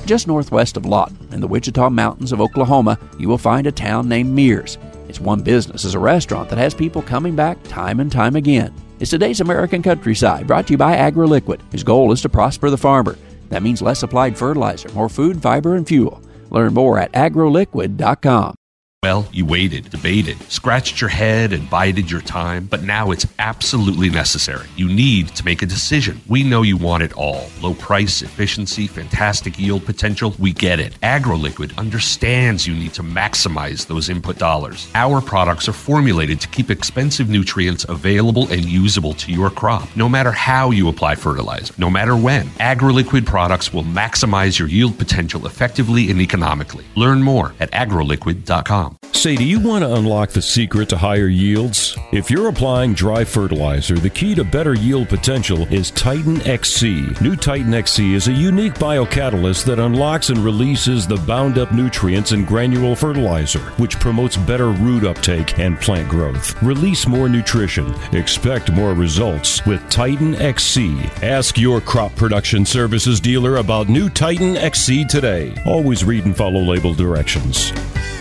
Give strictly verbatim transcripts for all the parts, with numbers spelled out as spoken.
Just northwest of Lawton, in the Wichita Mountains of Oklahoma, you will find a town named Mears. Its one business is a restaurant that has people coming back time and time again. It's today's American Countryside, brought to you by AgroLiquid, whose goal is to prosper the farmer. That means less applied fertilizer, more food, fiber, and fuel. Learn more at agro liquid dot com. Well, you waited, debated, scratched your head, and bided your time, but now it's absolutely necessary. You need to make a decision. We know you want it all. Low price, efficiency, fantastic yield potential. We get it. AgroLiquid understands you need to maximize those input dollars. Our products are formulated to keep expensive nutrients available and usable to your crop, no matter how you apply fertilizer, no matter when. AgroLiquid products will maximize your yield potential effectively and economically. Learn more at agro liquid dot com. Say, do you want to unlock the secret to higher yields? If you're applying dry fertilizer, the key to better yield potential is Titan X C. New Titan X C is a unique biocatalyst that unlocks and releases the bound-up nutrients in granule fertilizer, which promotes better root uptake and plant growth. Release more nutrition. Expect more results with Titan X C. Ask your crop production services dealer about new Titan X C today. Always read and follow label directions.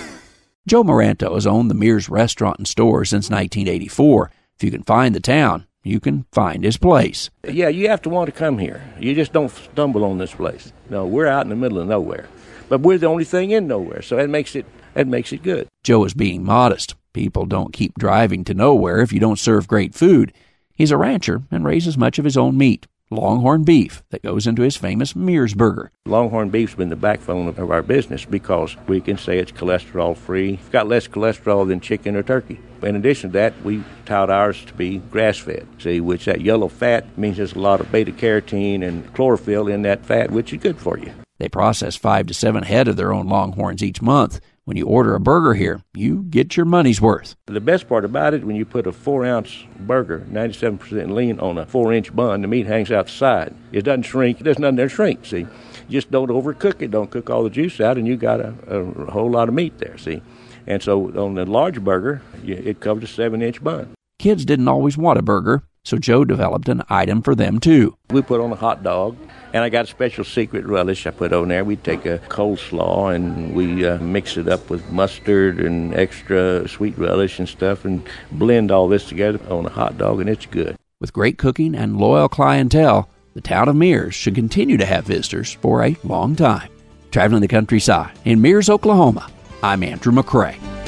Joe Moranto has owned the Mears restaurant and store since nineteen eighty-four. If you can find the town, you can find his place. Yeah, you have to want to come here. You just don't stumble on this place. No, we're out in the middle of nowhere. But we're the only thing in nowhere, so that makes it that makes it good. Joe is being modest. People don't keep driving to nowhere if you don't serve great food. He's a rancher and raises much of his own meat. Longhorn beef that goes into his famous Mears burger. Longhorn beef's been the backbone of our business because we can say it's cholesterol free. It's got less cholesterol than chicken or turkey. In addition to that, we tout ours to be grass-fed, see, which that yellow fat means there's a lot of beta-carotene and chlorophyll in that fat, which is good for you. They process five to seven head of their own Longhorns each month. When you order a burger here, you get your money's worth. The best part about it, when you put a four-ounce burger, ninety-seven percent lean, on a four-inch bun, the meat hangs out the side. It doesn't shrink. There's nothing there to shrink, see. Just don't overcook it. Don't cook all the juice out, and you got a, a whole lot of meat there, see. And so on the large burger, it covers a seven-inch bun. Kids didn't always want a burger, so Joe developed an item for them, too. We put on a hot dog, and I got a special secret relish I put on there. We take a coleslaw, and we uh, mix it up with mustard and extra sweet relish and stuff, and blend all this together on a hot dog, and it's good. With great cooking and loyal clientele, the town of Mears should continue to have visitors for a long time. Traveling the countryside in Mears, Oklahoma, I'm Andrew McCrae.